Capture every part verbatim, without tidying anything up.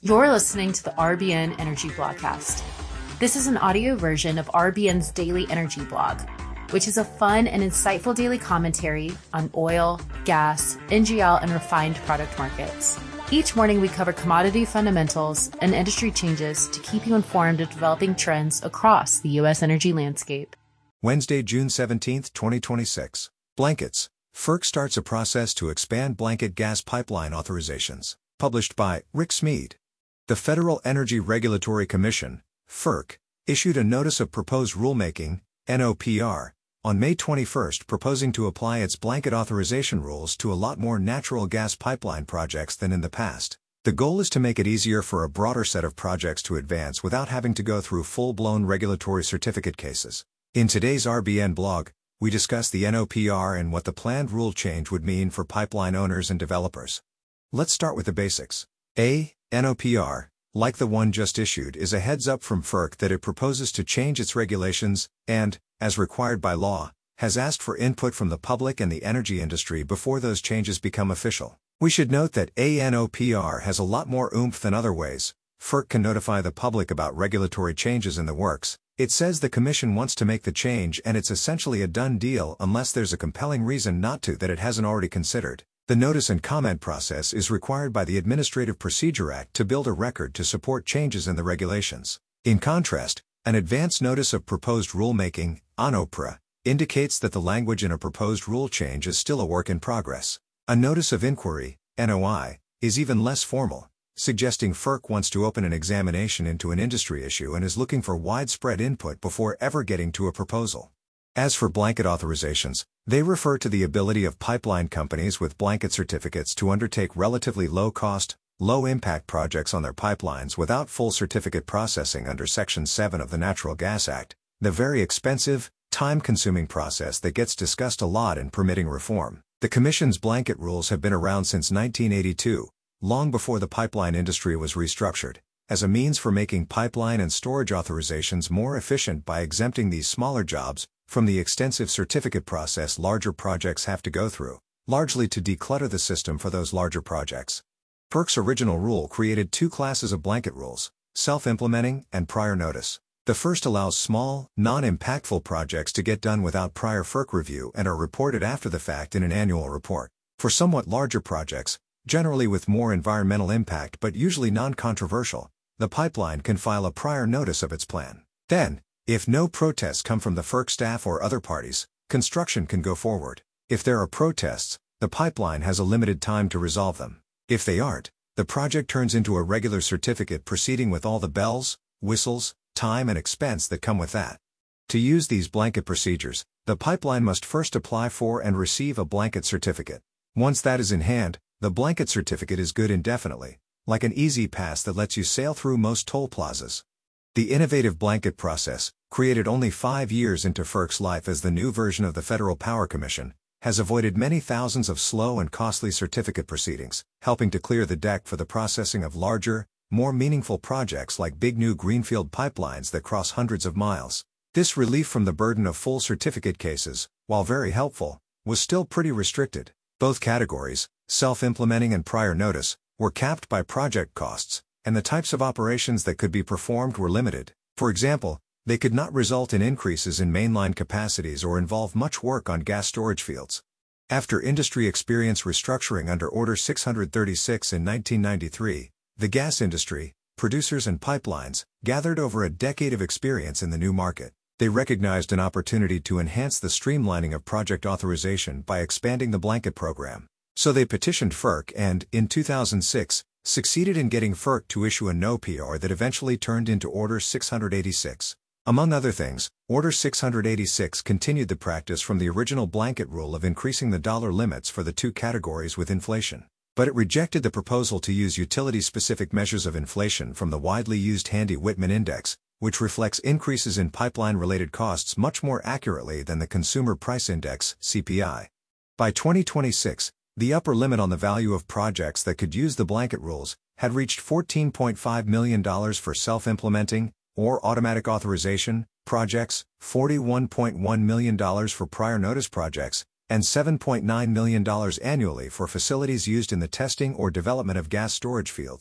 You're listening to the R B N Energy Blogcast. This is an audio version of R B N's daily energy blog, which is a fun and insightful daily commentary on oil, gas, N G L, and refined product markets. Each morning, we cover commodity fundamentals and industry changes to keep you informed of developing trends across the U S energy landscape. Wednesday, June seventeenth, twenty twenty-six. Blankets. FERC starts a process to expand blanket gas pipeline authorizations. Published by Rick Smead. The Federal Energy Regulatory Commission, FERC, issued a Notice of Proposed Rulemaking, N O P R, on May twenty-first proposing to apply its blanket authorization rules to a lot more natural gas pipeline projects than in the past. The goal is to make it easier for a broader set of projects to advance without having to go through full-blown regulatory certificate cases. In today's R B N blog, we discuss the N O P R and what the planned rule change would mean for pipeline owners and developers. Let's start with the basics. A. N O P R, like the one just issued, is a heads-up from FERC that it proposes to change its regulations and, as required by law, has asked for input from the public and the energy industry before those changes become official. We should note that A N O P R has a lot more oomph than other ways FERC can notify the public about regulatory changes in the works. It says the Commission wants to make the change and it's essentially a done deal unless there's a compelling reason not to that it hasn't already considered. The notice and comment process is required by the Administrative Procedure Act to build a record to support changes in the regulations. In contrast, an advance notice of proposed rulemaking, N O P R, indicates that the language in a proposed rule change is still a work in progress. A notice of inquiry, N O I, is even less formal, suggesting FERC wants to open an examination into an industry issue and is looking for widespread input before ever getting to a proposal. As for blanket authorizations, they refer to the ability of pipeline companies with blanket certificates to undertake relatively low-cost, low-impact projects on their pipelines without full certificate processing under Section seven of the Natural Gas Act, the very expensive, time-consuming process that gets discussed a lot in permitting reform. The Commission's blanket rules have been around since nineteen eighty-two, long before the pipeline industry was restructured, as a means for making pipeline and storage authorizations more efficient by exempting these smaller jobs from the extensive certificate process larger projects have to go through, largely to declutter the system for those larger projects. FERC's original rule created two classes of blanket rules, self-implementing and prior notice. The first allows small, non-impactful projects to get done without prior FERC review and are reported after the fact in an annual report. For somewhat larger projects, generally with more environmental impact but usually non-controversial, the pipeline can file a prior notice of its plan. Then, if no protests come from the FERC staff or other parties, construction can go forward. If there are protests, the pipeline has a limited time to resolve them. If they aren't, the project turns into a regular certificate proceeding with all the bells, whistles, time and expense that come with that. To use these blanket procedures, the pipeline must first apply for and receive a blanket certificate. Once that is in hand, the blanket certificate is good indefinitely, like an easy pass that lets you sail through most toll plazas. The innovative blanket process, created only five years into FERC's life as the new version of the Federal Power Commission, has avoided many thousands of slow and costly certificate proceedings, helping to clear the deck for the processing of larger, more meaningful projects like big new greenfield pipelines that cross hundreds of miles. This relief from the burden of full certificate cases, while very helpful, was still pretty restricted. Both categories, self-implementing and prior notice, were capped by project costs, and the types of operations that could be performed were limited. For example, they could not result in increases in mainline capacities or involve much work on gas storage fields. After industry experienced restructuring under Order six hundred thirty-six in nineteen ninety-three, the gas industry, producers and pipelines, gathered over a decade of experience in the new market. They recognized an opportunity to enhance the streamlining of project authorization by expanding the blanket program. So they petitioned FERC and, in two thousand six, succeeded in getting FERC to issue a N O P R that eventually turned into Order six hundred eighty-six. Among other things, Order six hundred eighty-six continued the practice from the original blanket rule of increasing the dollar limits for the two categories with inflation. But it rejected the proposal to use utility-specific measures of inflation from the widely used Handy-Whitman Index, which reflects increases in pipeline-related costs much more accurately than the Consumer Price Index, C P I. By twenty twenty-six, the upper limit on the value of projects that could use the blanket rules had reached fourteen point five million dollars for self-implementing, or automatic authorization, projects, forty-one point one million dollars for prior notice projects, and seven point nine million dollars annually for facilities used in the testing or development of gas storage fields.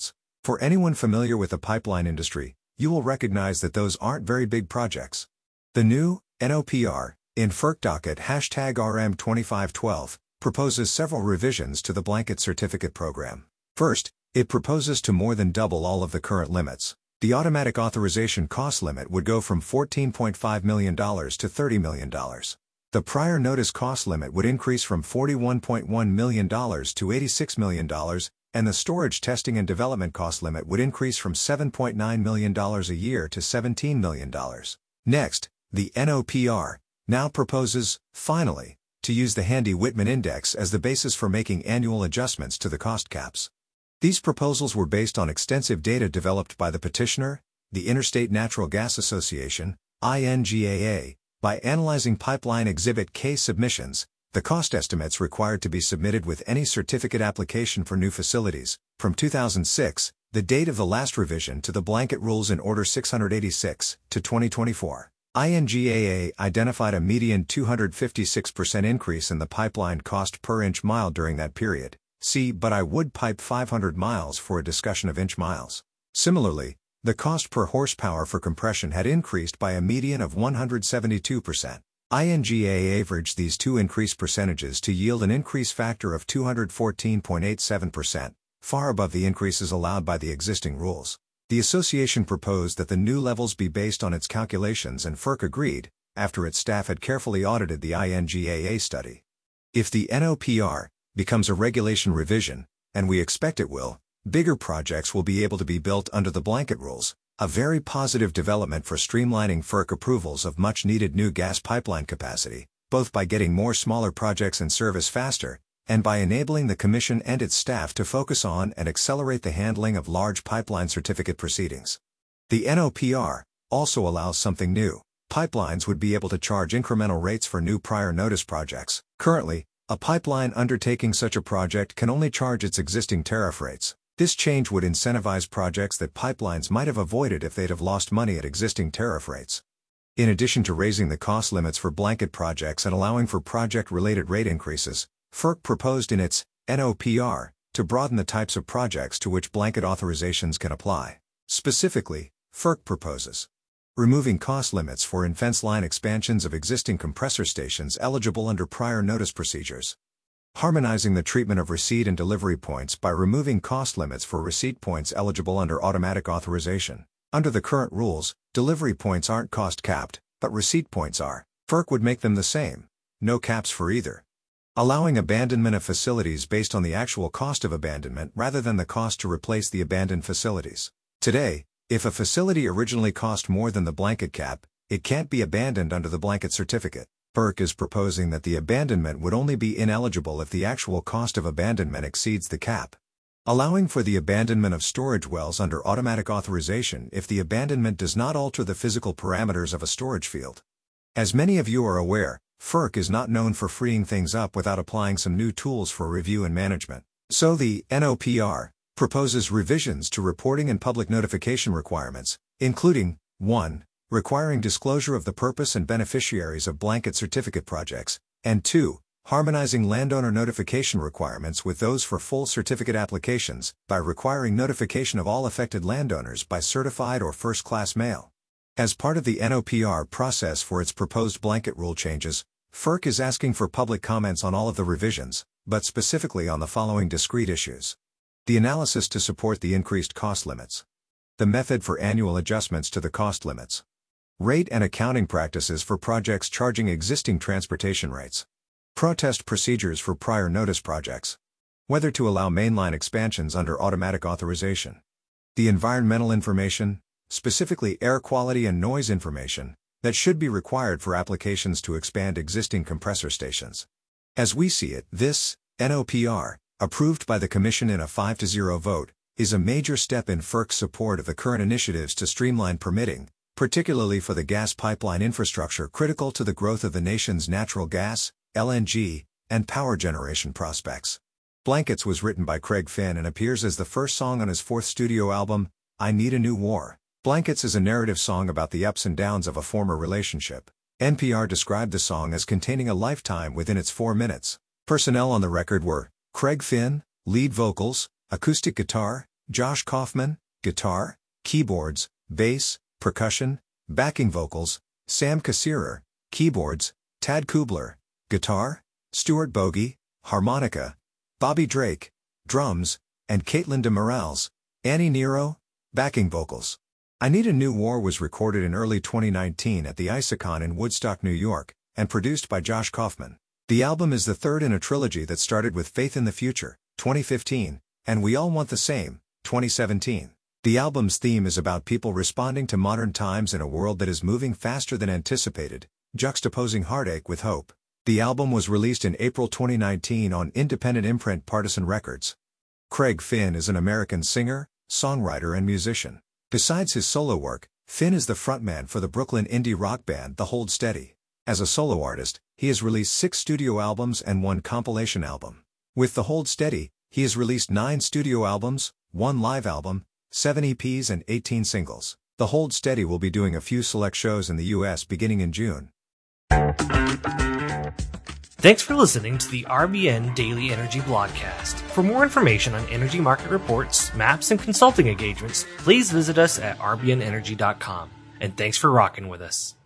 For anyone familiar with the pipeline industry, you will recognize that those aren't very big projects. The new N O P R, in FERC docket hashtag R M twenty-five twelve, proposes several revisions to the blanket certificate program. First, it proposes to more than double all of the current limits. The automatic authorization cost limit would go from fourteen point five million dollars to thirty million dollars. The prior notice cost limit would increase from forty-one point one million dollars to eighty-six million dollars, and the storage testing and development cost limit would increase from seven point nine million dollars a year to seventeen million dollars. Next, the N O P R now proposes, finally, to use the Handy-Whitman Index as the basis for making annual adjustments to the cost caps. These proposals were based on extensive data developed by the petitioner, the Interstate Natural Gas Association, I N G A A. By analyzing Pipeline Exhibit K submissions, the cost estimates required to be submitted with any certificate application for new facilities, from two thousand six, the date of the last revision to the blanket rules in Order six hundred eighty-six, to twenty twenty-four. I N G A A identified a median two hundred fifty-six percent increase in the pipeline cost per inch mile during that period. See But I Would Pipe five hundred miles for a discussion of inch miles. Similarly, the cost per horsepower for compression had increased by a median of one hundred seventy-two percent. I N G A A averaged these two increased percentages to yield an increase factor of two hundred fourteen point eight seven percent, far above the increases allowed by the existing rules. The association proposed that the new levels be based on its calculations, and FERC agreed, after its staff had carefully audited the I N G A A study. If the N O P R becomes a regulation revision, and we expect it will, bigger projects will be able to be built under the blanket rules, a very positive development for streamlining FERC approvals of much-needed new gas pipeline capacity, both by getting more smaller projects in service faster, and by enabling the Commission and its staff to focus on and accelerate the handling of large pipeline certificate proceedings. The N O P R also allows something new. Pipelines would be able to charge incremental rates for new prior notice projects. Currently, a pipeline undertaking such a project can only charge its existing tariff rates. This change would incentivize projects that pipelines might have avoided if they'd have lost money at existing tariff rates. In addition to raising the cost limits for blanket projects and allowing for project-related rate increases, FERC proposed in its N O P R to broaden the types of projects to which blanket authorizations can apply. Specifically, FERC proposes removing cost limits for in-fence line expansions of existing compressor stations eligible under prior notice procedures. Harmonizing the treatment of receipt and delivery points by removing cost limits for receipt points eligible under automatic authorization. Under the current rules, delivery points aren't cost capped, but receipt points are. FERC would make them the same. No caps for either. Allowing abandonment of facilities based on the actual cost of abandonment rather than the cost to replace the abandoned facilities. Today, if a facility originally cost more than the blanket cap, it can't be abandoned under the blanket certificate. FERC is proposing that the abandonment would only be ineligible if the actual cost of abandonment exceeds the cap. Allowing for the abandonment of storage wells under automatic authorization if the abandonment does not alter the physical parameters of a storage field. As many of you are aware, FERC is not known for freeing things up without applying some new tools for review and management. So the N O P R proposes revisions to reporting and public notification requirements, including one requiring disclosure of the purpose and beneficiaries of blanket certificate projects, and two harmonizing landowner notification requirements with those for full certificate applications by requiring notification of all affected landowners by certified or first-class mail. As part of the N O P R process for its proposed blanket rule changes, FERC is asking for public comments on all of the revisions, but specifically on the following discrete issues. The analysis to support the increased cost limits. The method for annual adjustments to the cost limits. Rate and accounting practices for projects charging existing transportation rates. Protest procedures for prior notice projects. Whether to allow mainline expansions under automatic authorization. The environmental information, specifically air quality and noise information, that should be required for applications to expand existing compressor stations. As we see it, this N O P R, approved by the Commission in a five to zero vote, is a major step in FERC's support of the current initiatives to streamline permitting, particularly for the gas pipeline infrastructure critical to the growth of the nation's natural gas, L N G, and power generation prospects. Blankets was written by Craig Finn and appears as the first song on his fourth studio album, I Need a New War. Blankets is a narrative song about the ups and downs of a former relationship. N P R described the song as containing a lifetime within its four minutes. Personnel on the record were Craig Finn, lead vocals, acoustic guitar, Josh Kaufman, guitar, keyboards, bass, percussion, backing vocals, Sam Kassirer, keyboards, Tad Kubler, guitar, Stuart Bogey, harmonica, Bobby Drake, drums, and Caitlin de Morales, Annie Nero, backing vocals. I Need a New War was recorded in early twenty nineteen at the Isacon in Woodstock, New York, and produced by Josh Kaufman. The album is the third in a trilogy that started with Faith in the Future, twenty fifteen, and We All Want the Same, twenty seventeen. The album's theme is about people responding to modern times in a world that is moving faster than anticipated, juxtaposing heartache with hope. The album was released in April twenty nineteen on independent imprint Partisan Records. Craig Finn is an American singer, songwriter and musician. Besides his solo work, Finn is the frontman for the Brooklyn indie rock band The Hold Steady. As a solo artist, he has released six studio albums and one compilation album. With The Hold Steady, he has released nine studio albums, one live album, seven E Ps and eighteen singles. The Hold Steady will be doing a few select shows in the U S beginning in June. Thanks for listening to the R B N Daily Energy Blogcast. For more information on energy market reports, maps, and consulting engagements, please visit us at r b n energy dot com. And thanks for rocking with us.